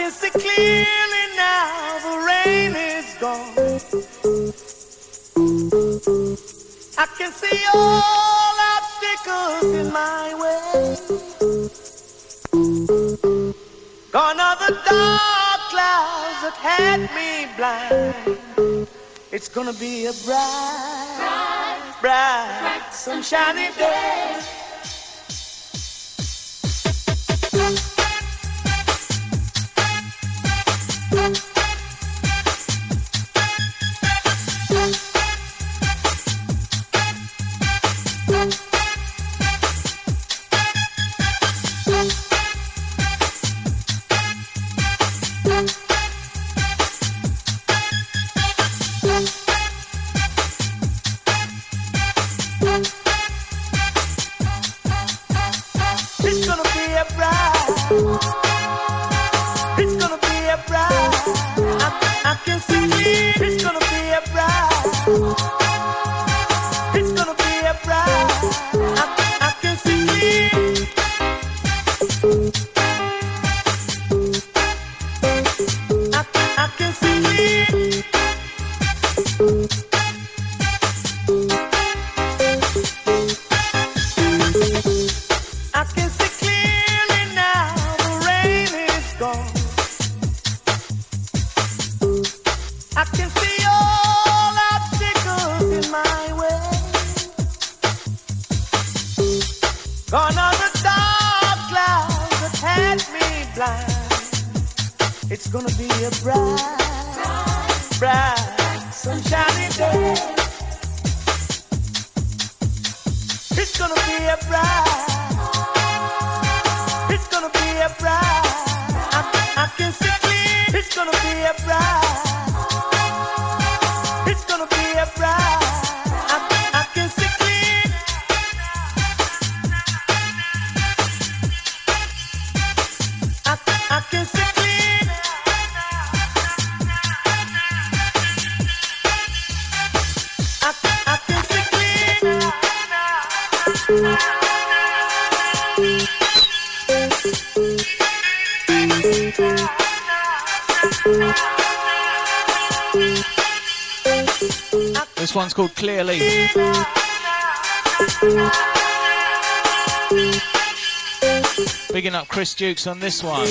can see clearly now, the rain is gone. I can see all obstacles in my way. Gone are the dark clouds that had me blind. It's gonna be a bright, bright, sunshiny day. It's gonna be a bright, it's gonna be a bright, I can see clear. It's gonna be a bright, it's gonna be a bright, I can see clear. I can see clear. I can see clearly now, the rain is gone. I can see all obstacles in my way. Gone are the dark clouds that had me blind. It's gonna be a bright, bright, sunshiny day. It's gonna be a bright, it's gonna be a bright, I can see clear. It's gonna be a bright, it's gonna be a bright, I can see clear. I can see clear. I can see clear. This one's called Clearly. Bigging up Chris Dukes on this one.